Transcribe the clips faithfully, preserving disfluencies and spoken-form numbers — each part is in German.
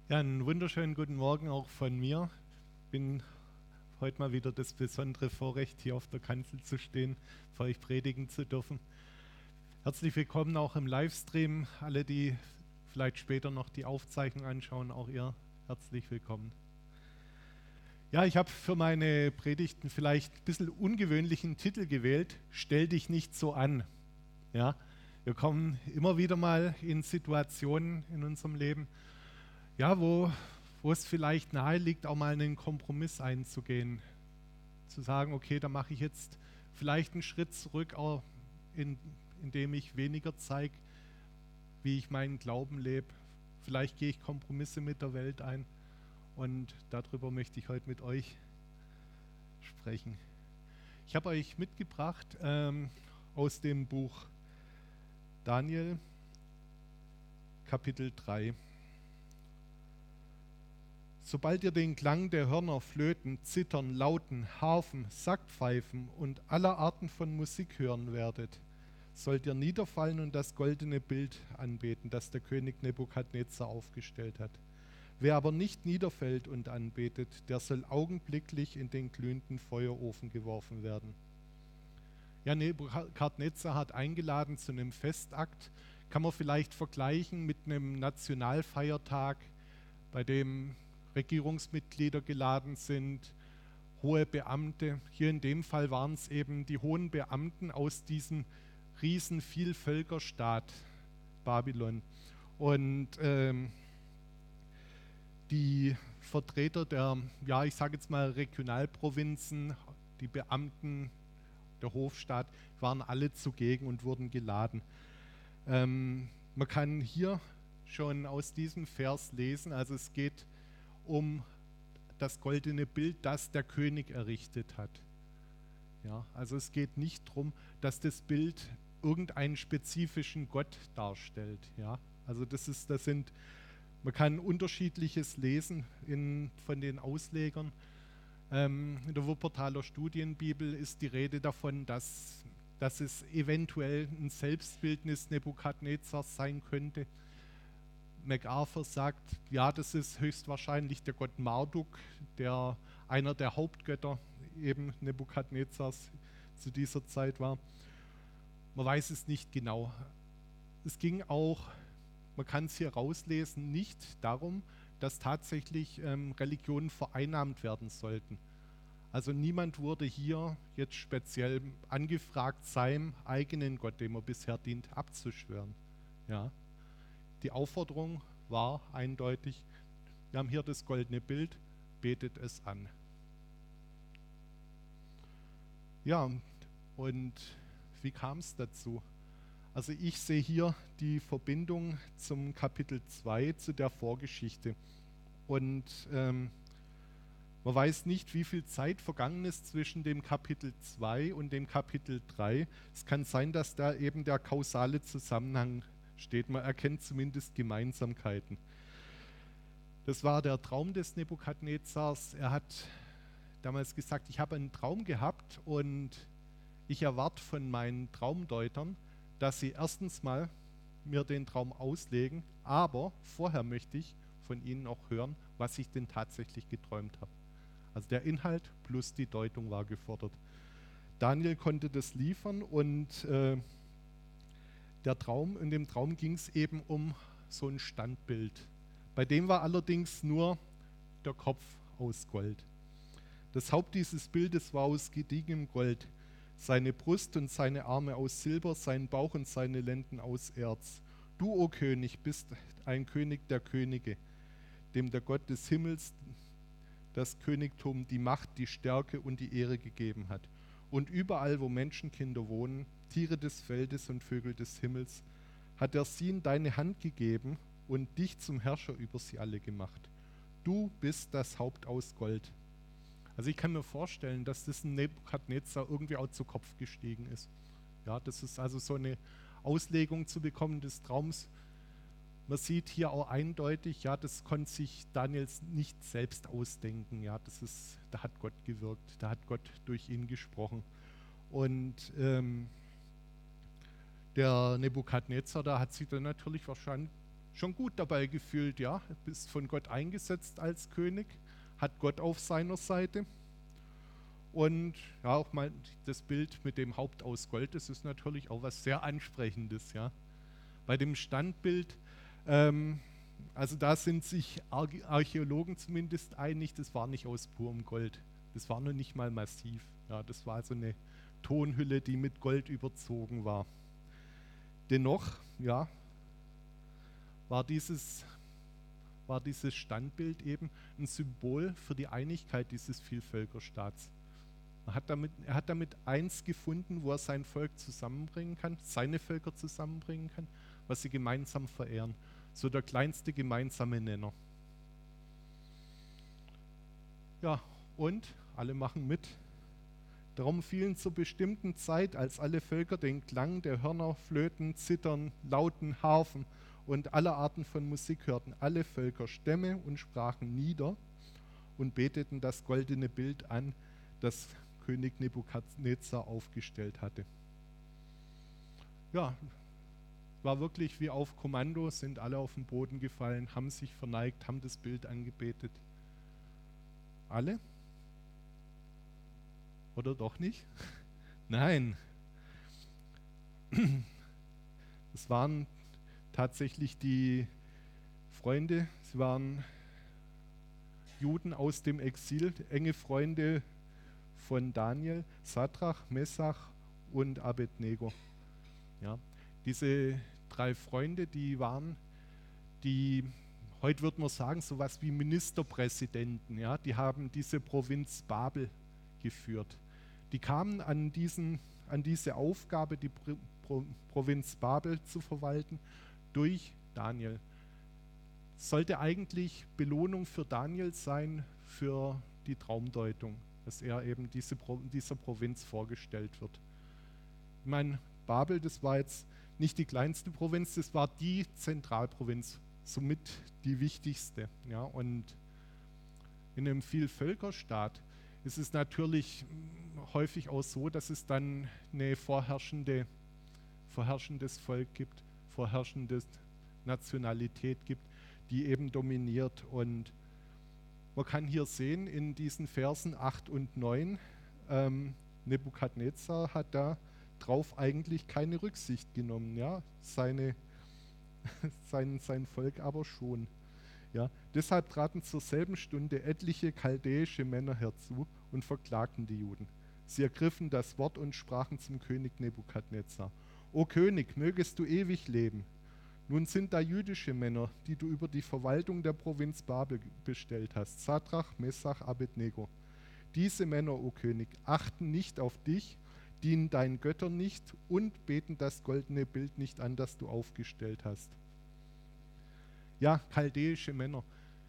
Ja, einen wunderschönen guten Morgen auch von mir. Bin heute mal wieder das besondere Vorrecht, hier auf der Kanzel zu stehen, für euch predigen zu dürfen. Herzlich willkommen auch im Livestream. Alle, die vielleicht später noch die Aufzeichnung anschauen, auch ihr herzlich willkommen. Ja, ich habe für meine Predigten vielleicht ein bisschen ungewöhnlichen Titel gewählt: Stell dich nicht so an. Ja, wir kommen immer wieder mal in Situationen in unserem Leben, ja, wo, wo es vielleicht nahe liegt, auch mal einen Kompromiss einzugehen. Zu sagen, okay, da mache ich jetzt vielleicht einen Schritt zurück, auch in, indem ich weniger zeige, wie ich meinen Glauben lebe. Vielleicht gehe ich Kompromisse mit der Welt ein, und darüber möchte ich heute mit euch sprechen. Ich habe euch mitgebracht ähm, aus dem Buch Daniel, Kapitel drei. Sobald ihr den Klang der Hörner, Flöten, Zittern, Lauten, Harfen, Sackpfeifen und aller Arten von Musik hören werdet, sollt ihr niederfallen und das goldene Bild anbeten, das der König Nebukadnezar aufgestellt hat. Wer aber nicht niederfällt und anbetet, der soll augenblicklich in den glühenden Feuerofen geworfen werden. Ja, Nebukadnezar hat eingeladen zu einem Festakt. Kann man vielleicht vergleichen mit einem Nationalfeiertag, bei dem Regierungsmitglieder geladen sind, hohe Beamte. Hier in dem Fall waren es eben die hohen Beamten aus diesem riesen Vielvölkerstaat Babylon. Und ähm, die Vertreter der, ja, ich sage jetzt mal Regionalprovinzen, die Beamten, der Hofstaat, waren alle zugegen und wurden geladen. Ähm, man kann hier schon aus diesem Vers lesen, also es geht um das goldene Bild, das der König errichtet hat. Ja, also es geht nicht darum, dass das Bild irgendeinen spezifischen Gott darstellt. Ja, also das ist, das sind, man kann unterschiedliches lesen in, von den Auslegern. Ähm, in der Wuppertaler Studienbibel ist die Rede davon, dass, dass es eventuell ein Selbstbildnis Nebukadnezars sein könnte. MacArthur sagt, ja, das ist höchstwahrscheinlich der Gott Marduk, der einer der Hauptgötter eben Nebukadnezars zu dieser Zeit war. Man weiß es nicht genau. Es ging auch, man kann es hier rauslesen, nicht darum, dass tatsächlich ähm, Religionen vereinnahmt werden sollten. Also niemand wurde hier jetzt speziell angefragt, seinem eigenen Gott, dem er bisher dient, abzuschwören. Ja. Die Aufforderung war eindeutig: Wir haben hier das goldene Bild, betet es an. Ja, und wie kam es dazu? Also ich sehe hier die Verbindung zum Kapitel zwei, zu der Vorgeschichte. Und ähm, man weiß nicht, wie viel Zeit vergangen ist zwischen dem Kapitel zwei und dem Kapitel drei. Es kann sein, dass da eben der kausale Zusammenhang steht. Man erkennt zumindest Gemeinsamkeiten. Das war der Traum des Nebukadnezars. Er hat damals gesagt, ich habe einen Traum gehabt und ich erwarte von meinen Traumdeutern, dass sie erstens mal mir den Traum auslegen, aber vorher möchte ich von ihnen auch hören, was ich denn tatsächlich geträumt habe. Also der Inhalt plus die Deutung war gefordert. Daniel konnte das liefern, und äh, der Traum, in dem Traum ging es eben um so ein Standbild. Bei dem war allerdings nur der Kopf aus Gold. Das Haupt dieses Bildes war aus gediegenem Gold, seine Brust und seine Arme aus Silber, sein Bauch und seine Lenden aus Erz. Du, o König, bist ein König der Könige, dem der Gott des Himmels das Königtum, die Macht, die Stärke und die Ehre gegeben hat. Und überall, wo Menschenkinder wohnen, Tiere des Feldes und Vögel des Himmels, hat er sie in deine Hand gegeben und dich zum Herrscher über sie alle gemacht. Du bist das Haupt aus Gold. Also ich kann mir vorstellen, dass das ein Nebukadnezar irgendwie auch zu Kopf gestiegen ist. Ja, das ist also so eine Auslegung zu bekommen des Traums. Man sieht hier auch eindeutig, ja, das konnte sich Daniels nicht selbst ausdenken. Ja, das ist, da hat Gott gewirkt, da hat Gott durch ihn gesprochen. Und ähm, der Nebukadnezar, da hat sich dann natürlich wahrscheinlich schon gut dabei gefühlt, ja, bist von Gott eingesetzt als König, hat Gott auf seiner Seite. Und ja, auch mal das Bild mit dem Haupt aus Gold, das ist natürlich auch was sehr Ansprechendes, ja. Bei dem Standbild, ähm, also da sind sich Archäologen zumindest einig, das war nicht aus purem Gold. Das war noch nicht mal massiv. Ja, das war also eine Tonhülle, die mit Gold überzogen war. Dennoch, ja, war dieses, war dieses Standbild eben ein Symbol für die Einigkeit dieses Vielvölkerstaats. Er hat damit, er hat damit eins gefunden, wo er sein Volk zusammenbringen kann, seine Völker zusammenbringen kann, was sie gemeinsam verehren. So der kleinste gemeinsame Nenner. Ja, und alle machen mit. Darum fielen zur bestimmten Zeit, als alle Völker den Klang der Hörner, Flöten, Zittern, Lauten, Harfen und aller Arten von Musik hörten, alle Völker Stämme und Sprachen nieder und beteten das goldene Bild an, das König Nebukadnezar aufgestellt hatte. Ja, war wirklich wie auf Kommando, sind alle auf den Boden gefallen, haben sich verneigt, haben das Bild angebetet. Alle? Oder doch nicht? Nein. Es waren tatsächlich die Freunde, sie waren Juden aus dem Exil, enge Freunde von Daniel, Sadrach, Mesach und Abednego. Ja, diese drei Freunde, die waren die, heute würde man sagen, sowas wie Ministerpräsidenten, ja, die haben diese Provinz Babel geführt. Die kamen an, diesen, an diese Aufgabe, die Pro, Pro, Provinz Babel zu verwalten, durch Daniel. Sollte eigentlich Belohnung für Daniel sein, für die Traumdeutung, dass er eben diese Pro, dieser Provinz vorgestellt wird. Ich meine, Babel, das war jetzt nicht die kleinste Provinz, das war die Zentralprovinz, somit die wichtigste. Ja, und in einem Vielvölkerstaat ist es natürlich häufig auch so, dass es dann eine vorherrschende, vorherrschendes Volk gibt, vorherrschende Nationalität gibt, die eben dominiert. Und man kann hier sehen in diesen Versen acht und neun, ähm, Nebukadnezar hat da drauf eigentlich keine Rücksicht genommen, ja, seine, sein, sein Volk aber schon. Ja. Deshalb traten zur selben Stunde etliche chaldäische Männer herzu und verklagten die Juden. Sie ergriffen das Wort und sprachen zum König Nebukadnezar: O König, mögest du ewig leben. Nun sind da jüdische Männer, die du über die Verwaltung der Provinz Babel bestellt hast, Sadrach, Mesach, Abednego. Diese Männer, o König, achten nicht auf dich, dienen deinen Göttern nicht und beten das goldene Bild nicht an, das du aufgestellt hast. Ja, chaldäische Männer.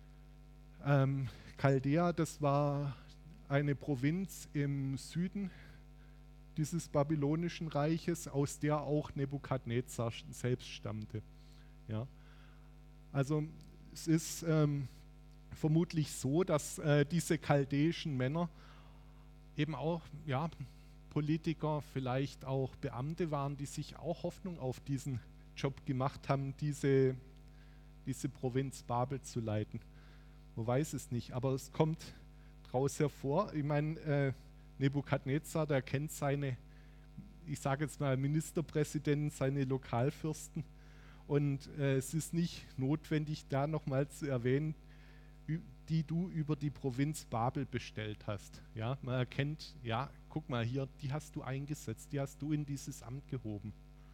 Ähm, Chaldea, das war eine Provinz im Süden dieses babylonischen Reiches, aus der auch Nebukadnezar selbst stammte. Ja. Also es ist ähm, vermutlich so, dass äh, diese chaldäischen Männer eben auch, ja, Politiker, vielleicht auch Beamte waren, die sich auch Hoffnung auf diesen Job gemacht haben, diese, diese Provinz Babel zu leiten. Man weiß es nicht, aber es kommt daraus hervor. Ich meine, äh, Nebukadnezar, der kennt seine, ich sage jetzt mal Ministerpräsidenten, seine Lokalfürsten, und äh, es ist nicht notwendig, da nochmal zu erwähnen, die du über die Provinz Babel bestellt hast. Ja, man erkennt, ja, guck mal hier, die hast du eingesetzt, die hast du in dieses Amt gehoben.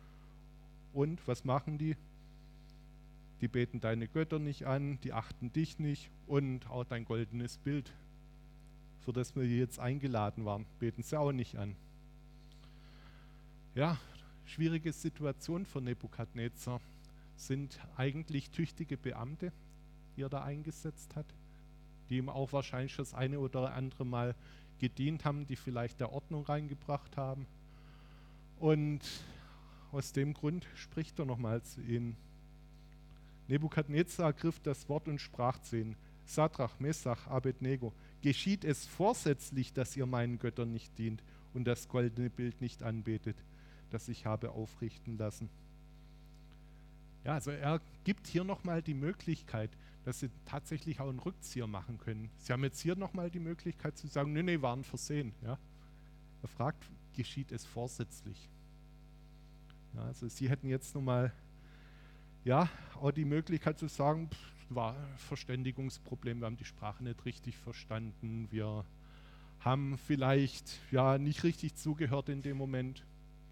Und was machen die? Die beten deine Götter nicht an, die achten dich nicht und auch dein goldenes Bild, für das wir jetzt eingeladen waren, beten sie auch nicht an. Ja, schwierige Situation für Nebukadnezar. Sind eigentlich tüchtige Beamte, die er da eingesetzt hat, die ihm auch wahrscheinlich das eine oder andere Mal gedient haben, die vielleicht der Ordnung reingebracht haben. Und aus dem Grund spricht er nochmal zu ihnen. Nebukadnezar ergriff das Wort und sprach zu ihnen: Sadrach, Mesach, Abednego, geschieht es vorsätzlich, dass ihr meinen Göttern nicht dient und das goldene Bild nicht anbetet, das ich habe aufrichten lassen? Ja, also er gibt hier nochmal die Möglichkeit, dass sie tatsächlich auch einen Rückzieher machen können. Sie haben jetzt hier nochmal die Möglichkeit zu sagen, nee, nee, war ein Versehen. Ja? Er fragt, geschieht es vorsätzlich? Ja, also sie hätten jetzt nochmal ja, auch die Möglichkeit zu sagen, pff, war ein Verständigungsproblem, wir haben die Sprache nicht richtig verstanden, wir haben vielleicht ja nicht richtig zugehört in dem Moment.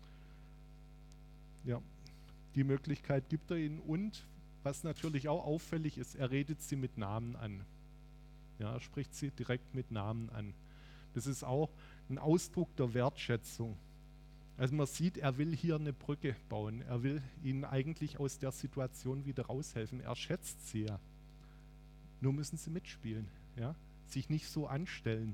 Ja, die Möglichkeit gibt er ihnen und was natürlich auch auffällig ist, er redet sie mit Namen an. Ja, er spricht sie direkt mit Namen an. Das ist auch ein Ausdruck der Wertschätzung. Also man sieht, er will hier eine Brücke bauen. Er will ihnen eigentlich aus der Situation wieder raushelfen. Er schätzt sie ja. Nur müssen sie mitspielen. Ja? Sich nicht so anstellen.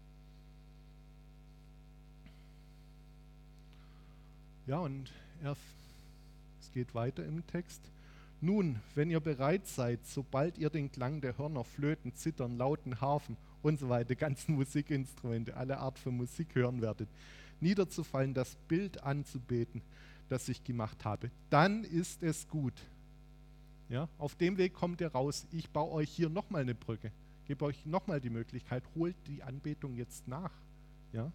Ja, und er, es geht weiter im Text. Nun, wenn ihr bereit seid, sobald ihr den Klang der Hörner, Flöten, Zittern, Lauten, Harfen und so weiter, ganzen Musikinstrumente, alle Art von Musik hören werdet, niederzufallen, das Bild anzubeten, das ich gemacht habe, dann ist es gut. Ja, auf dem Weg kommt ihr raus. Ich baue euch hier nochmal eine Brücke, gebe euch nochmal die Möglichkeit, holt die Anbetung jetzt nach. Ja?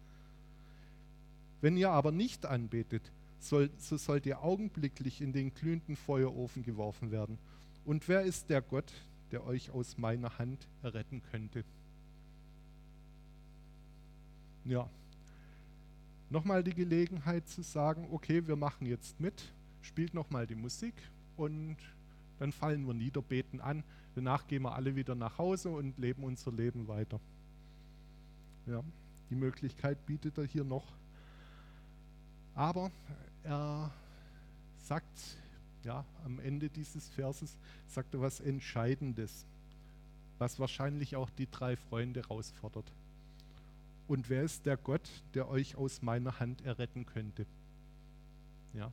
Wenn ihr aber nicht anbetet, soll, so sollt ihr augenblicklich in den glühenden Feuerofen geworfen werden. Und wer ist der Gott, der euch aus meiner Hand erretten könnte? Ja, nochmal die Gelegenheit zu sagen, okay, wir machen jetzt mit, spielt nochmal die Musik und dann fallen wir nieder, beten an. Danach gehen wir alle wieder nach Hause und leben unser Leben weiter. Ja, die Möglichkeit bietet er hier noch. Aber er sagt, ja, am Ende dieses Verses sagt er was Entscheidendes, was wahrscheinlich auch die drei Freunde herausfordert. Und wer ist der Gott, der euch aus meiner Hand erretten könnte? Ja.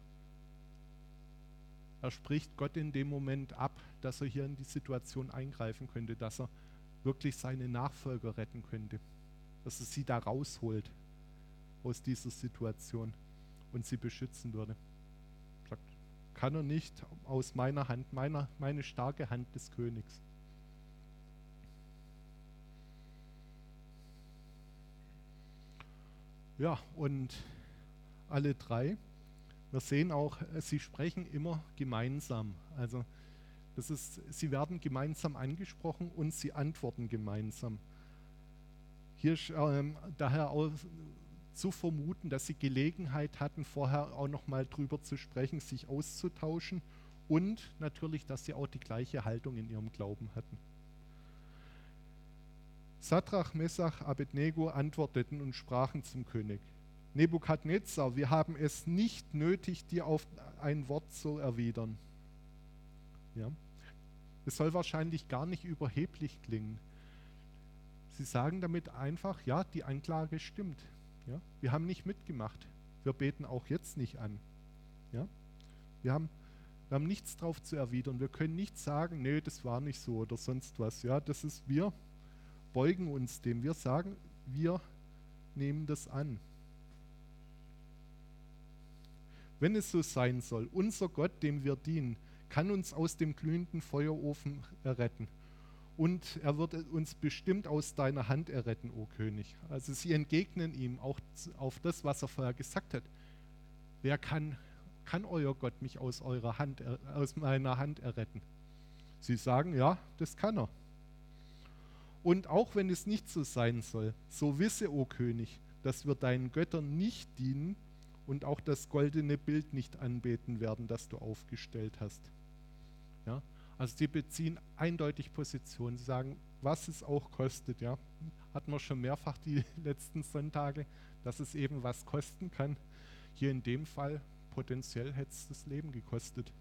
Er spricht Gott in dem Moment ab, dass er hier in die Situation eingreifen könnte, dass er wirklich seine Nachfolger retten könnte, dass er sie da rausholt aus dieser Situation und sie beschützen würde. Sagt, kann er nicht aus meiner Hand, meiner, meine starke Hand des Königs. Ja, und alle drei, wir sehen auch, sie sprechen immer gemeinsam. Also das ist, sie werden gemeinsam angesprochen und sie antworten gemeinsam. Hier ist ähm, daher auch zu vermuten, dass sie Gelegenheit hatten, vorher auch nochmal drüber zu sprechen, sich auszutauschen und natürlich, dass sie auch die gleiche Haltung in ihrem Glauben hatten. Sadrach, Mesach, Abednego antworteten und sprachen zum König: Nebukadnezar, wir haben es nicht nötig, dir auf ein Wort zu erwidern. Ja. Es soll wahrscheinlich gar nicht überheblich klingen. Sie sagen damit einfach, ja, die Anklage stimmt. Ja. Wir haben nicht mitgemacht. Wir beten auch jetzt nicht an. Ja. Wir haben, wir haben nichts drauf zu erwidern. Wir können nicht sagen, nee, das war nicht so oder sonst was. Ja, das ist wir. Beugen uns dem. Wir sagen, wir nehmen das an. Wenn es so sein soll, unser Gott, dem wir dienen, kann uns aus dem glühenden Feuerofen erretten. Und er wird uns bestimmt aus deiner Hand erretten, o König. Also sie entgegnen ihm auch auf das, was er vorher gesagt hat. Wer kann, kann euer Gott mich aus eurer Hand, aus meiner Hand erretten? Sie sagen, ja, das kann er. Und auch wenn es nicht so sein soll, so wisse, o König, dass wir deinen Göttern nicht dienen und auch das goldene Bild nicht anbeten werden, das du aufgestellt hast. Ja? Also sie beziehen eindeutig Position. Sie sagen, was es auch kostet. Ja? Hatten wir schon mehrfach die letzten Sonntage, dass es eben was kosten kann. Hier in dem Fall potenziell hätte es das Leben gekostet.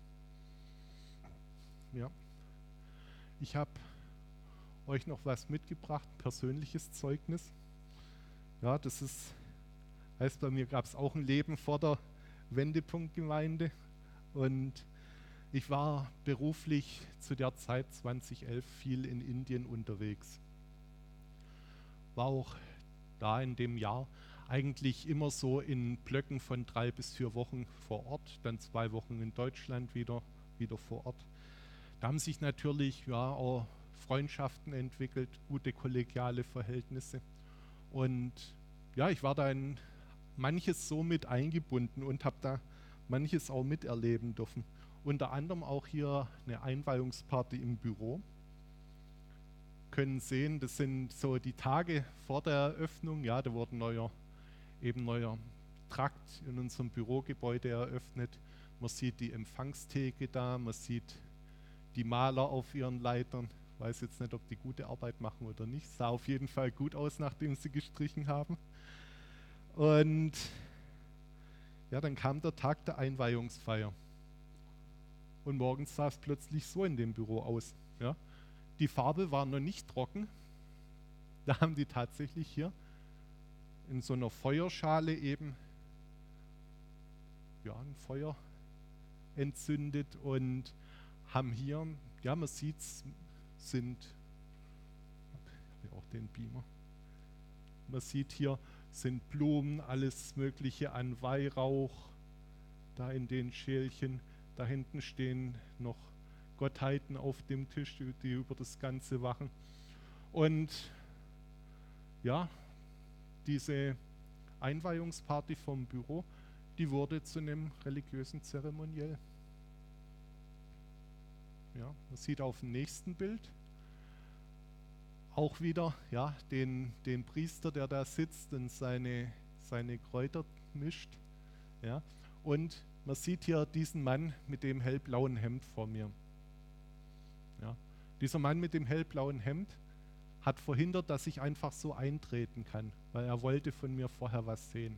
Ja. Ich habe euch noch was mitgebracht, persönliches Zeugnis. Ja, das ist, heißt, bei mir gab es auch ein Leben vor der Wendepunktgemeinde und ich war beruflich zu der Zeit zweitausendelf viel in Indien unterwegs. War auch da in dem Jahr eigentlich immer so in Blöcken von drei bis vier Wochen vor Ort, dann zwei Wochen in Deutschland wieder, wieder vor Ort. Da haben sich natürlich ja auch Freundschaften entwickelt, gute kollegiale Verhältnisse. Und ja, ich war da in manches so mit eingebunden und habe da manches auch miterleben dürfen. Unter anderem auch hier eine Einweihungsparty im Büro. Können sehen, das sind so die Tage vor der Eröffnung. Ja, da wurde neuer, eben neuer Trakt in unserem Bürogebäude eröffnet. Man sieht die Empfangstheke da, man sieht die Maler auf ihren Leitern. Ich weiß jetzt nicht, ob die gute Arbeit machen oder nicht. Sah auf jeden Fall gut aus, nachdem sie gestrichen haben. Und ja, dann kam der Tag der Einweihungsfeier. Und morgens sah es plötzlich so in dem Büro aus. Ja. Die Farbe war noch nicht trocken. Da haben die tatsächlich hier in so einer Feuerschale eben ja, ein Feuer entzündet und haben hier, ja, man sieht es, sind, ich habe auch den Beamer, man sieht hier, sind Blumen, alles Mögliche an Weihrauch, da in den Schälchen, da hinten stehen noch Gottheiten auf dem Tisch, die, die über das Ganze wachen. Und ja, diese Einweihungsparty vom Büro, die wurde zu einem religiösen Zeremoniell. Ja, man sieht auf dem nächsten Bild auch wieder ja, den, den Priester, der da sitzt und seine, seine Kräuter mischt. Ja, und man sieht hier diesen Mann mit dem hellblauen Hemd vor mir. Ja, dieser Mann mit dem hellblauen Hemd hat verhindert, dass ich einfach so eintreten kann, weil er wollte von mir vorher was sehen.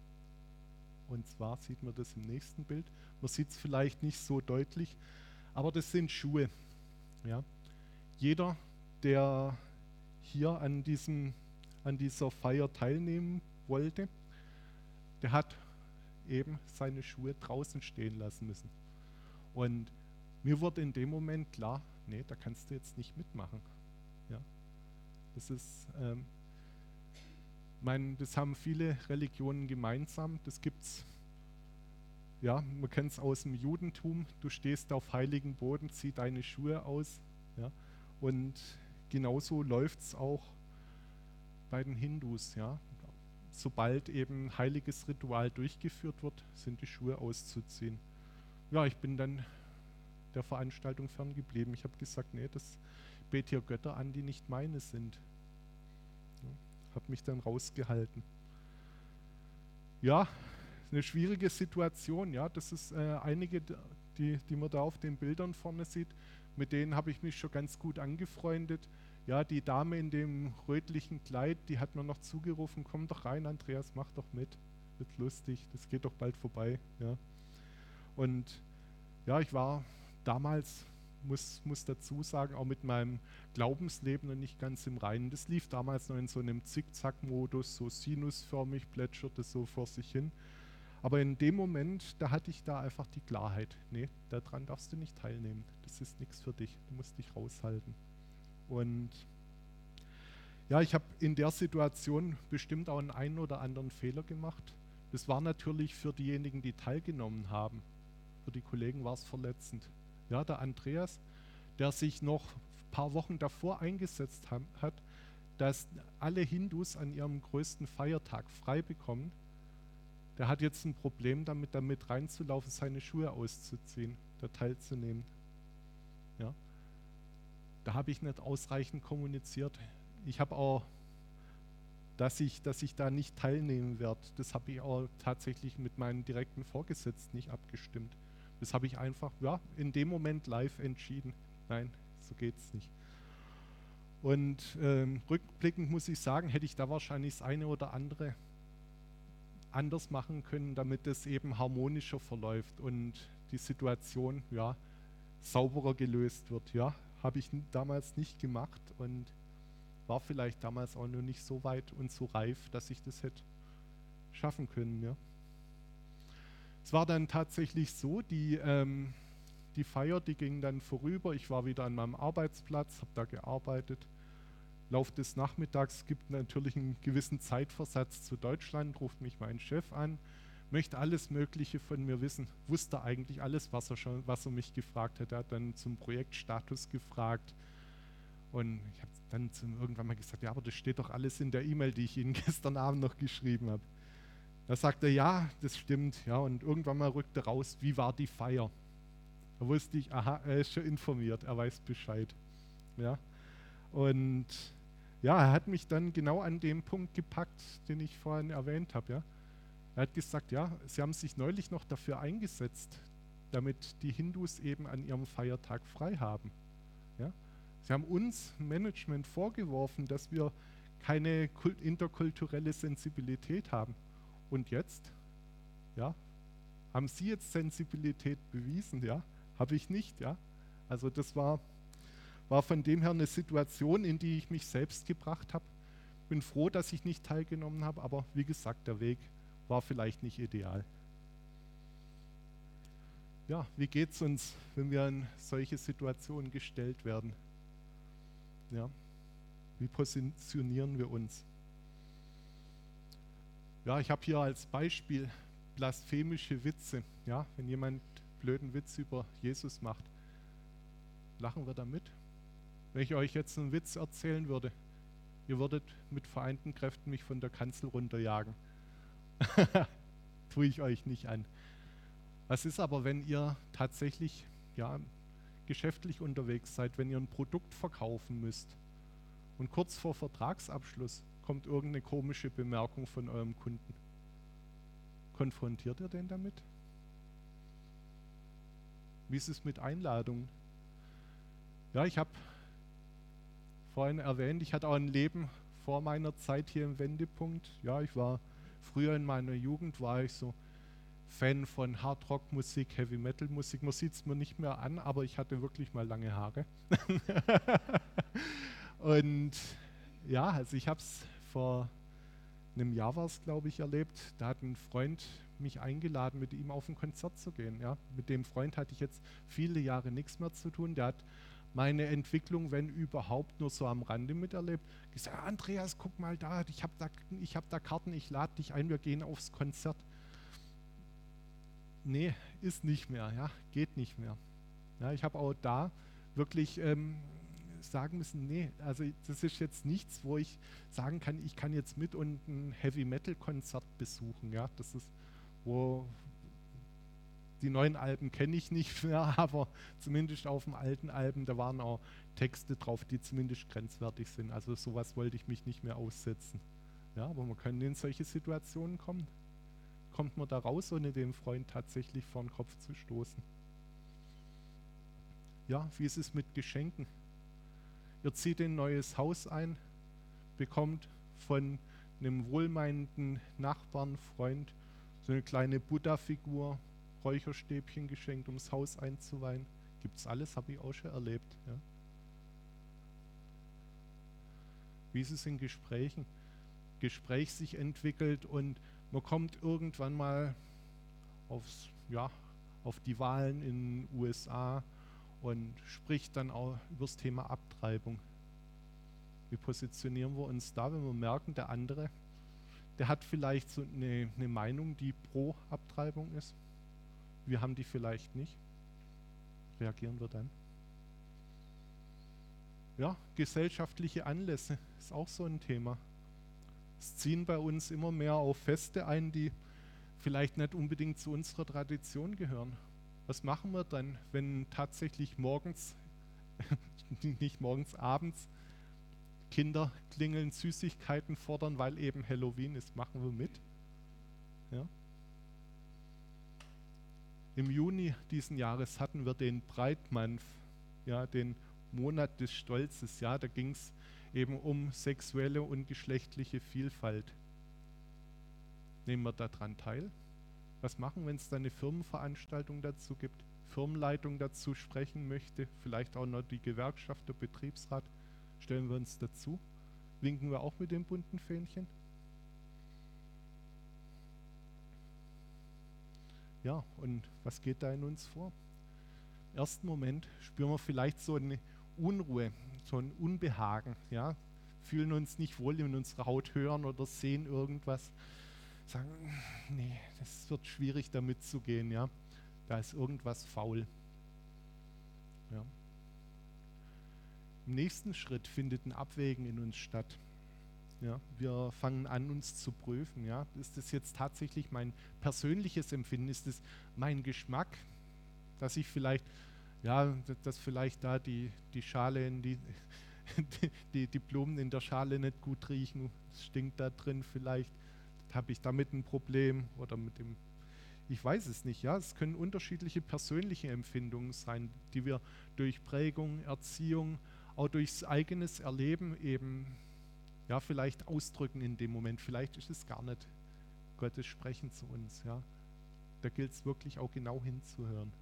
Und zwar sieht man das im nächsten Bild. Man sieht es vielleicht nicht so deutlich, aber das sind Schuhe. Ja. Jeder, der hier an, diesem, an dieser Feier teilnehmen wollte, der hat eben seine Schuhe draußen stehen lassen müssen. Und mir wurde in dem Moment klar, nee, da kannst du jetzt nicht mitmachen. Ja. Das ist, ähm, mein, das haben viele Religionen gemeinsam. Das gibt's, ja, man kennt es aus dem Judentum. Du stehst auf heiligen Boden, zieh deine Schuhe aus. Ja, und genauso läuft es auch bei den Hindus. Ja. Sobald eben heiliges Ritual durchgeführt wird, sind die Schuhe auszuziehen. Ja, ich bin dann der Veranstaltung ferngeblieben. Ich habe gesagt, nee, das bete hier Götter an, die nicht meine sind. Ja, habe mich dann rausgehalten. Ja, eine schwierige Situation. Ja, das ist äh, einige, die, die man da auf den Bildern vorne sieht, mit denen habe ich mich schon ganz gut angefreundet. Ja, die Dame in dem rötlichen Kleid, die hat mir noch zugerufen, komm doch rein, Andreas, mach doch mit. Wird lustig, das geht doch bald vorbei. Ja. Und ja, ich war damals, muss, muss dazu sagen, auch mit meinem Glaubensleben noch nicht ganz im Reinen. Das lief damals noch in so einem Zickzack-Modus, so sinusförmig plätscherte so vor sich hin. Aber in dem Moment, da hatte ich da einfach die Klarheit, nee, daran darfst du nicht teilnehmen. Das ist nichts für dich, du musst dich raushalten. Und ja, ich habe in der Situation bestimmt auch einen einen oder anderen Fehler gemacht. Das war natürlich für diejenigen, die teilgenommen haben. Für die Kollegen war es verletzend. Ja, der Andreas, der sich noch ein paar Wochen davor eingesetzt haben, hat, dass alle Hindus an ihrem größten Feiertag frei bekommen, der hat jetzt ein Problem damit, damit reinzulaufen, seine Schuhe auszuziehen, da teilzunehmen. Ja. Da habe ich nicht ausreichend kommuniziert. Ich habe auch, dass ich, dass ich da nicht teilnehmen werde, das habe ich auch tatsächlich mit meinen direkten Vorgesetzten nicht abgestimmt. Das habe ich einfach, ja, in dem Moment live entschieden. Nein, so geht es nicht. Und ähm, rückblickend muss ich sagen, hätte ich da wahrscheinlich das eine oder andere anders machen können, damit es eben harmonischer verläuft und die Situation, ja, sauberer gelöst wird. Ja, habe ich damals nicht gemacht und war vielleicht damals auch noch nicht so weit und so reif, dass ich das hätte schaffen können. Ja. Es war dann tatsächlich so, die, ähm, die Feier, die ging dann vorüber. Ich war wieder an meinem Arbeitsplatz, habe da gearbeitet. Lauf des Nachmittags gibt natürlich einen gewissen Zeitversatz zu Deutschland, ruft mich mein Chef an, möchte alles Mögliche von mir wissen. Wusste eigentlich alles, was er schon, was er mich gefragt hat. Er hat dann zum Projektstatus gefragt. Und ich habe dann zum, irgendwann mal gesagt, ja, aber das steht doch alles in der E-Mail, die ich Ihnen gestern Abend noch geschrieben habe. Da sagt er, ja, das stimmt. Ja, und irgendwann mal rückte raus, wie war die Feier? Da wusste ich, aha, er ist schon informiert, er weiß Bescheid. Ja, und ja, er hat mich dann genau an dem Punkt gepackt, den ich vorhin erwähnt habe. Ja. Er hat gesagt, ja, Sie haben sich neulich noch dafür eingesetzt, damit die Hindus eben an ihrem Feiertag frei haben. Ja. Sie haben uns Management vorgeworfen, dass wir keine interkulturelle Sensibilität haben. Und jetzt, ja, haben Sie jetzt Sensibilität bewiesen, ja? Habe ich nicht, ja? Also das war, war von dem her eine Situation, in die ich mich selbst gebracht habe. Bin froh, dass ich nicht teilgenommen habe, aber wie gesagt, der Weg war vielleicht nicht ideal. Ja, wie geht es uns, wenn wir in solche Situationen gestellt werden? Ja, wie positionieren wir uns? Ja, ich habe hier als Beispiel blasphemische Witze. Ja, wenn jemand blöden Witz über Jesus macht, lachen wir damit? Wenn ich euch jetzt einen Witz erzählen würde, ihr würdet mit vereinten Kräften mich von der Kanzel runterjagen. Tue ich euch nicht an. Was ist aber, wenn ihr tatsächlich ja, geschäftlich unterwegs seid, wenn ihr ein Produkt verkaufen müsst und kurz vor Vertragsabschluss kommt irgendeine komische Bemerkung von eurem Kunden? Konfrontiert ihr den damit? Wie ist es mit Einladungen? Ja, ich habe vorhin erwähnt, ich hatte auch ein Leben vor meiner Zeit hier im Wendepunkt. Ja, ich war früher in meiner Jugend, war ich so Fan von Hardrock-Musik, Heavy-Metal-Musik. Man sieht es mir nicht mehr an, aber ich hatte wirklich mal lange Haare. Und ja, also ich habe es vor einem Jahr war es, glaube ich, erlebt. Da hat ein Freund mich eingeladen, mit ihm auf ein Konzert zu gehen. Ja. Mit dem Freund hatte ich jetzt viele Jahre nichts mehr zu tun. Der hat meine Entwicklung, wenn überhaupt, nur so am Rande miterlebt. Gesagt, Andreas, guck mal da, ich habe da, ich hab da Karten, ich lade dich ein, wir gehen aufs Konzert. Nee, ist nicht mehr, ja, geht nicht mehr. Ja, ich habe auch da wirklich ähm, sagen müssen, nee, also das ist jetzt nichts, wo ich sagen kann, ich kann jetzt mit und ein Heavy-Metal-Konzert besuchen. Ja, das ist, wo die neuen Alben kenne ich nicht mehr, aber zumindest auf dem alten Alben, da waren auch Texte drauf, die zumindest grenzwertig sind. Also sowas wollte ich mich nicht mehr aussetzen. Ja, aber man kann in solche Situationen kommen. Kommt man da raus, ohne dem Freund tatsächlich vor den Kopf zu stoßen? Ja, wie ist es mit Geschenken? Ihr zieht in ein neues Haus ein, bekommt von einem wohlmeinenden Nachbarn, Freund, so eine kleine Buddha-Figur, Räucherstäbchen geschenkt, um das Haus einzuweihen. Gibt's alles, habe ich auch schon erlebt. Ja. Wie ist es in Gesprächen? Gespräch sich entwickelt und man kommt irgendwann mal aufs, ja, auf die Wahlen in den U S A und spricht dann auch über das Thema Abtreibung. Wie positionieren wir uns da, wenn wir merken, der andere, der hat vielleicht so eine, eine Meinung, die pro Abtreibung ist. Wir haben die vielleicht nicht. Reagieren wir dann? Ja, gesellschaftliche Anlässe ist auch so ein Thema. Es ziehen bei uns immer mehr auf Feste ein, die vielleicht nicht unbedingt zu unserer Tradition gehören. Was machen wir dann, wenn tatsächlich morgens, nicht morgens, abends, Kinder klingeln, Süßigkeiten fordern, weil eben Halloween ist? Machen wir mit? Ja. Im Juni diesen Jahres hatten wir den Pride Month, ja, den Monat des Stolzes. Ja, da ging es eben um sexuelle und geschlechtliche Vielfalt. Nehmen wir daran teil? Was machen, wenn es da eine Firmenveranstaltung dazu gibt, Firmenleitung dazu sprechen möchte, vielleicht auch noch die Gewerkschaft, der Betriebsrat? Stellen wir uns dazu? Winken wir auch mit dem bunten Fähnchen? Ja, und was geht da in uns vor? Im ersten Moment spüren wir vielleicht so eine Unruhe, so ein Unbehagen, ja, fühlen uns nicht wohl in unserer Haut, hören oder sehen irgendwas. sagen, nee, das wird schwierig damit zu gehen, ja. Da ist irgendwas faul. Ja. Im nächsten Schritt findet ein Abwägen in uns statt. Ja, wir fangen an, uns zu prüfen. Ja. Ist das jetzt tatsächlich mein persönliches Empfinden? Ist das mein Geschmack, dass ich vielleicht, ja, dass vielleicht da die, die Schale, in die, die, die Blumen in der Schale nicht gut riechen, es stinkt da drin vielleicht, habe ich damit ein Problem oder mit dem, ich weiß es nicht. Ja, es können unterschiedliche persönliche Empfindungen sein, die wir durch Prägung, Erziehung, auch durchs eigenes Erleben eben ja, vielleicht ausdrücken in dem Moment. Vielleicht ist es gar nicht Gottes Sprechen zu uns. Ja. Da gilt es wirklich auch genau hinzuhören.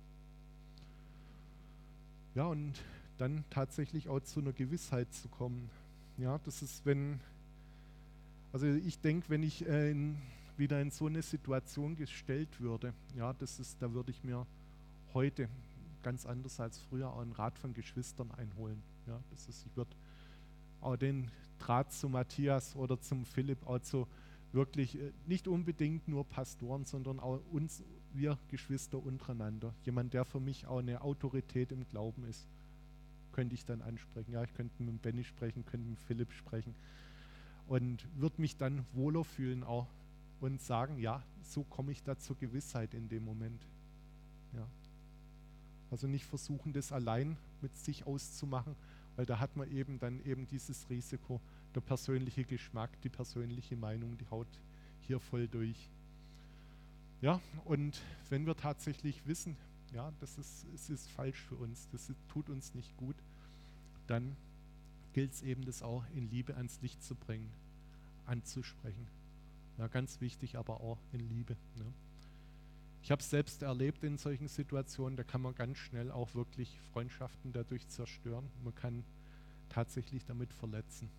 Ja, und dann tatsächlich auch zu einer Gewissheit zu kommen. Ja, das ist, wenn, also ich denke, wenn ich äh, in, wieder in so eine Situation gestellt würde, ja, das ist, da würde ich mir heute ganz anders als früher auch einen Rat von Geschwistern einholen. Ja, das ist, ich würde auch den Draht zu Matthias oder zum Philipp auch zu wirklich äh, nicht unbedingt nur Pastoren, sondern auch uns, wir Geschwister untereinander. Jemand, der für mich auch eine Autorität im Glauben ist, könnte ich dann ansprechen. Ja, ich könnte mit Benny sprechen, könnte mit Philipp sprechen und würde mich dann wohler fühlen auch und sagen, ja, so komme ich da zur Gewissheit in dem Moment. Ja. Also nicht versuchen, das allein mit sich auszumachen, weil da hat man eben dann eben dieses Risiko, der persönliche Geschmack, die persönliche Meinung, die haut hier voll durch. Ja, und wenn wir tatsächlich wissen, ja, das ist, es ist falsch für uns, das ist, tut uns nicht gut, dann gilt es eben, das auch in Liebe ans Licht zu bringen, anzusprechen. Ja, ganz wichtig, aber auch in Liebe. Ne? Ich habe es selbst erlebt in solchen Situationen, da kann man ganz schnell auch wirklich Freundschaften dadurch zerstören. Man kann tatsächlich damit verletzen.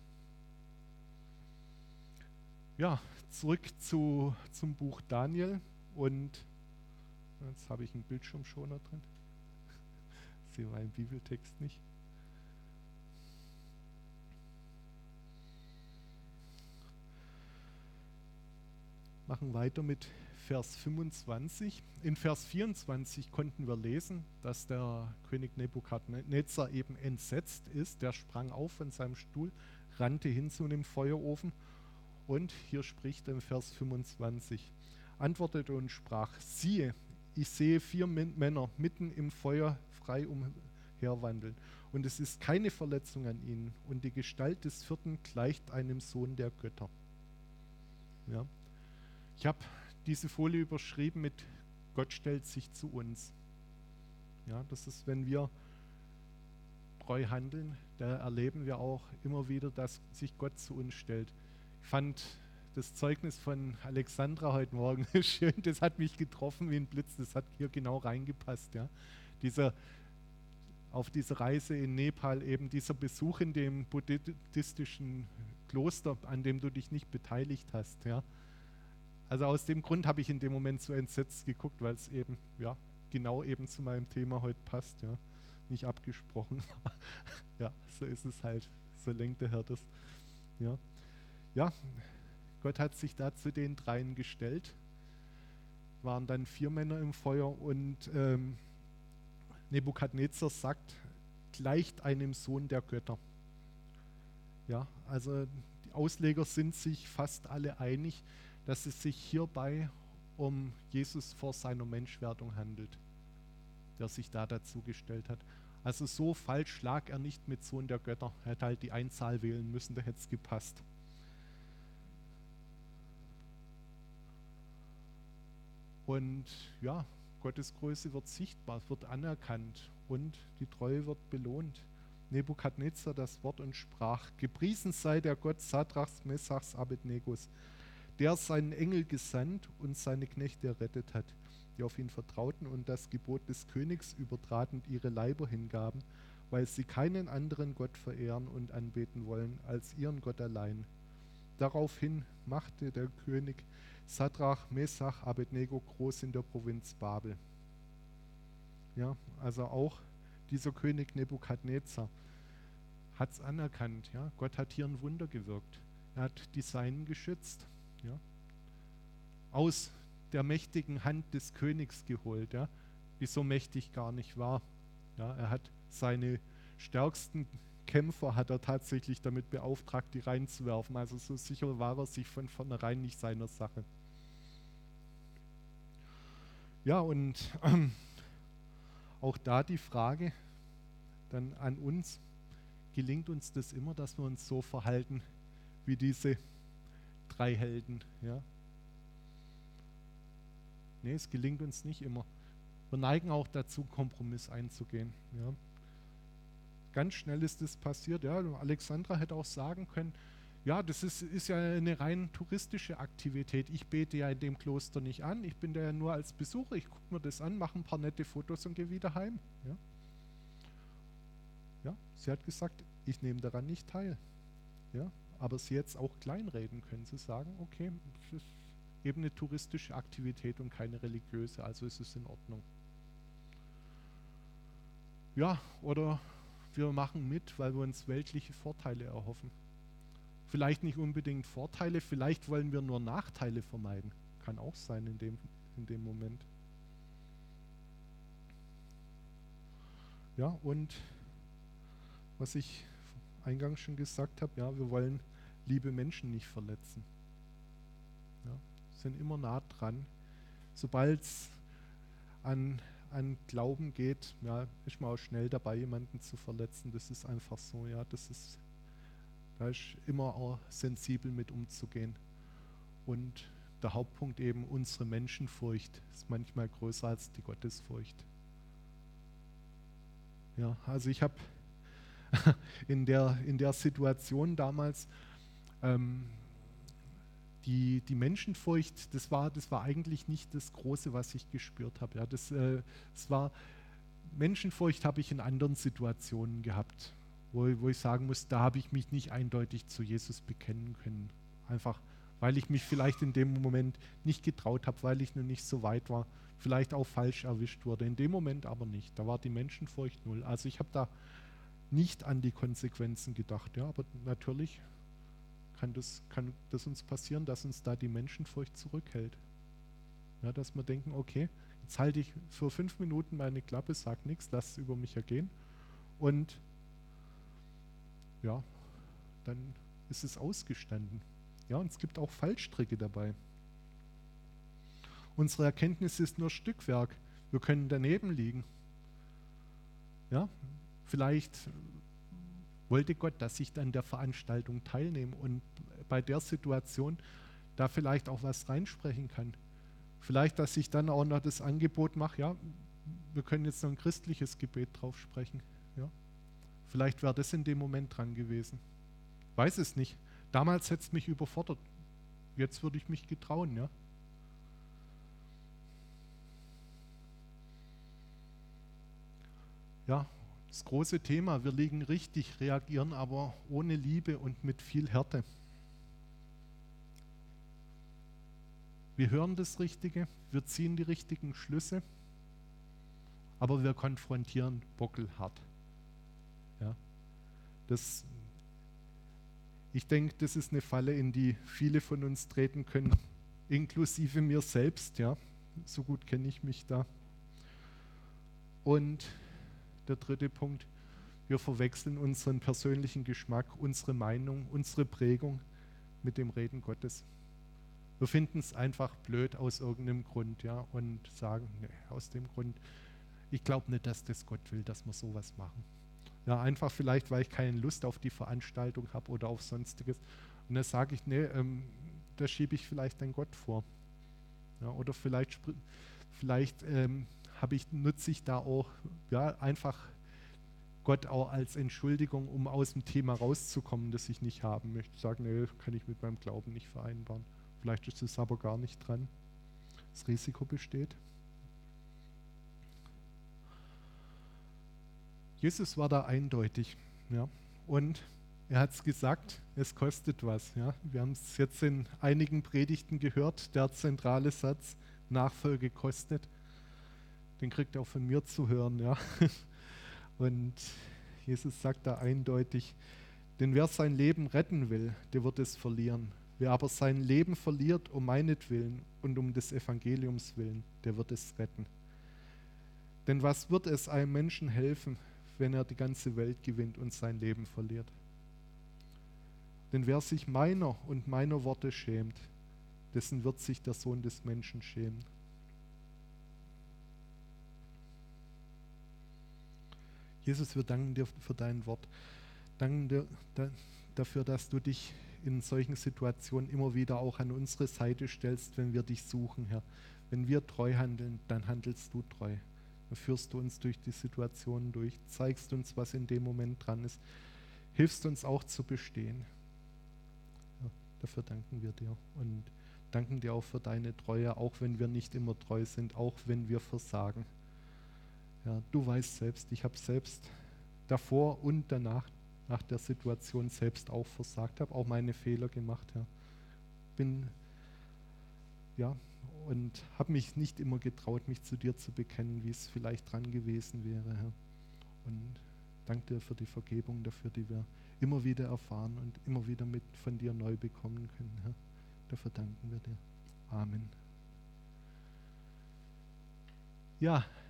Ja, zurück zu, zum Buch Daniel und jetzt habe ich einen Bildschirmschoner drin. Ich sehe meinen Bibeltext nicht. Machen weiter mit Vers fünfundzwanzig. In Vers vierundzwanzig konnten wir lesen, dass der König Nebukadnezar eben entsetzt ist. Der sprang auf von seinem Stuhl, rannte hin zu dem Feuerofen und hier spricht er im Vers fünfundzwanzig, antwortete und sprach, siehe, ich sehe vier Männer mitten im Feuer frei umherwandeln und es ist keine Verletzung an ihnen und die Gestalt des vierten gleicht einem Sohn der Götter. Ja. Ich habe diese Folie überschrieben mit Gott stellt sich zu uns. Ja, das ist, wenn wir treu handeln, da erleben wir auch immer wieder, dass sich Gott zu uns stellt. Ich fand das Zeugnis von Alexandra heute Morgen schön, das hat mich getroffen wie ein Blitz, das hat hier genau reingepasst. Ja. Dieser, auf dieser Reise in Nepal eben dieser Besuch in dem buddhistischen Kloster, an dem du dich nicht beteiligt hast. Ja. Also aus dem Grund habe ich in dem Moment so entsetzt geguckt, weil es eben, ja, genau eben zu meinem Thema heute passt, ja, nicht abgesprochen. Ja, so ist es halt, so lenkt der Herr das. Ja. Ja, Gott hat sich da zu den dreien gestellt, waren dann vier Männer im Feuer und ähm, Nebukadnezar sagt, gleicht einem Sohn der Götter. Ja, also die Ausleger sind sich fast alle einig, dass es sich hierbei um Jesus vor seiner Menschwerdung handelt, der sich da dazu gestellt hat. Also so falsch lag er nicht mit Sohn der Götter. Er hätte halt die Einzahl wählen müssen, da hätte es gepasst. Und ja, Gottes Größe wird sichtbar, wird anerkannt und die Treue wird belohnt. Nebukadnezar das Wort und sprach, gepriesen sei der Gott Sadrachs, Mesachs, Abednegos, der seinen Engel gesandt und seine Knechte errettet hat, die auf ihn vertrauten und das Gebot des Königs übertraten und ihre Leiber hingaben, weil sie keinen anderen Gott verehren und anbeten wollen als ihren Gott allein. Daraufhin machte der König Sadrach, Mesach, Abednego groß in der Provinz Babel. Ja, also auch dieser König Nebukadnezar hat es anerkannt. Ja? Gott hat hier ein Wunder gewirkt. Er hat die Seinen geschützt. Ja? aus der mächtigen Hand des Königs geholt, ja, die so mächtig gar nicht war. Ja, er hat seine stärksten Kämpfer hat er tatsächlich damit beauftragt, die reinzuwerfen. Also so sicher war er sich von vornherein nicht seiner Sache. Ja, und äh, auch da die Frage dann an uns, gelingt uns das immer, dass wir uns so verhalten wie diese drei Helden? Ja? Nee, es gelingt uns nicht immer. Wir neigen auch dazu, Kompromiss einzugehen. Ja? Ganz schnell ist das passiert. Ja? Alexandra hätte auch sagen können, ja, das ist, ist ja eine rein touristische Aktivität. Ich bete ja in dem Kloster nicht an. Ich bin da ja nur als Besucher. Ich gucke mir das an, mache ein paar nette Fotos und gehe wieder heim. Ja? Ja, sie hat gesagt, ich nehme daran nicht teil. Ja? Aber sie jetzt auch kleinreden können. Sie sagen, okay, es ist eben eine touristische Aktivität und keine religiöse, also ist es in Ordnung. Ja, oder wir machen mit, weil wir uns weltliche Vorteile erhoffen. Vielleicht nicht unbedingt Vorteile, vielleicht wollen wir nur Nachteile vermeiden. Kann auch sein in dem, in dem Moment. Ja, und was ich eingangs schon gesagt habe, ja, wir wollen liebe Menschen nicht verletzen. Ja, sind immer nah dran. Sobald es an, an Glauben geht, ja, ist man auch schnell dabei, jemanden zu verletzen. Das ist einfach so, ja, das ist, da ist immer auch sensibel mit umzugehen. Und der Hauptpunkt eben, unsere Menschenfurcht ist manchmal größer als die Gottesfurcht. Ja, also ich habe in der, in der Situation damals ähm, die, die Menschenfurcht, das war, das war eigentlich nicht das Große, was ich gespürt habe. Ja, das, äh, das war, Menschenfurcht habe ich in anderen Situationen gehabt, wo, wo ich sagen muss, da habe ich mich nicht eindeutig zu Jesus bekennen können. Einfach, weil ich mich vielleicht in dem Moment nicht getraut habe, weil ich noch nicht so weit war, vielleicht auch falsch erwischt wurde. In dem Moment aber nicht. Da war die Menschenfurcht null. Also ich habe da nicht an die Konsequenzen gedacht. Ja, aber natürlich kann das, kann das uns passieren, dass uns da die Menschenfurcht zurückhält. Ja, dass wir denken, okay, jetzt halte ich für fünf Minuten meine Klappe, sag nichts, lass es über mich ergehen. Und ja, dann ist es ausgestanden. Ja, und es gibt auch Fallstricke dabei. Unsere Erkenntnis ist nur Stückwerk. Wir können daneben liegen. Ja, vielleicht wollte Gott, dass ich an der Veranstaltung teilnehme und bei der Situation da vielleicht auch was reinsprechen kann. Vielleicht, dass ich dann auch noch das Angebot mache, ja, wir können jetzt noch ein christliches Gebet drauf sprechen. Ja. Vielleicht wäre das in dem Moment dran gewesen. Weiß es nicht. Damals hätte es mich überfordert. Jetzt würde ich mich getrauen, ja. Ja, das große Thema, wir liegen richtig, reagieren aber ohne Liebe und mit viel Härte. Wir hören das Richtige, wir ziehen die richtigen Schlüsse, aber wir konfrontieren bockelhart. Ja, das, ich denke, das ist eine Falle, in die viele von uns treten können, inklusive mir selbst. Ja, so gut kenne ich mich da. Und der dritte Punkt, wir verwechseln unseren persönlichen Geschmack, unsere Meinung, unsere Prägung mit dem Reden Gottes. Wir finden es einfach blöd aus irgendeinem Grund, ja, und sagen, nee, aus dem Grund, ich glaube nicht, dass das Gott will, dass wir sowas machen. Ja, einfach vielleicht, weil ich keine Lust auf die Veranstaltung habe oder auf Sonstiges. Und dann sage ich, nee, ähm, da schiebe ich vielleicht dann Gott vor. Ja, oder vielleicht, vielleicht ähm, habe ich, nutze ich da auch ja, einfach Gott auch als Entschuldigung, um aus dem Thema rauszukommen, das ich nicht haben möchte. Sagen, nee, kann ich mit meinem Glauben nicht vereinbaren. Vielleicht ist es aber gar nicht dran. Das Risiko besteht. Jesus war da eindeutig. Ja, und er hat es gesagt, es kostet was. Ja. Wir haben es jetzt in einigen Predigten gehört, der zentrale Satz, Nachfolge kostet. Den kriegt er auch von mir zu hören. Ja. Und Jesus sagt da eindeutig, denn wer sein Leben retten will, der wird es verlieren. Wer aber sein Leben verliert um meinetwillen und um des Evangeliums willen, der wird es retten. Denn was wird es einem Menschen helfen, wenn er die ganze Welt gewinnt und sein Leben verliert? Denn wer sich meiner und meiner Worte schämt, dessen wird sich der Sohn des Menschen schämen. Jesus, wir danken dir für dein Wort. Danken dir da, dafür, dass du dich in solchen Situationen immer wieder auch an unsere Seite stellst, wenn wir dich suchen, Herr. Wenn wir treu handeln, dann handelst du treu. Dann führst du uns durch die Situationen durch, zeigst uns, was in dem Moment dran ist, hilfst uns auch zu bestehen. Ja, dafür danken wir dir und danken dir auch für deine Treue, auch wenn wir nicht immer treu sind, auch wenn wir versagen. Ja, du weißt selbst, ich habe selbst davor und danach, nach der Situation selbst auch versagt, habe auch meine Fehler gemacht. Ja. Bin, ja, und habe mich nicht immer getraut, mich zu dir zu bekennen, wie es vielleicht dran gewesen wäre. Ja. Und danke dir für die Vergebung dafür, die wir immer wieder erfahren und immer wieder mit von dir neu bekommen können. Ja. Dafür danken wir dir. Amen. Ja.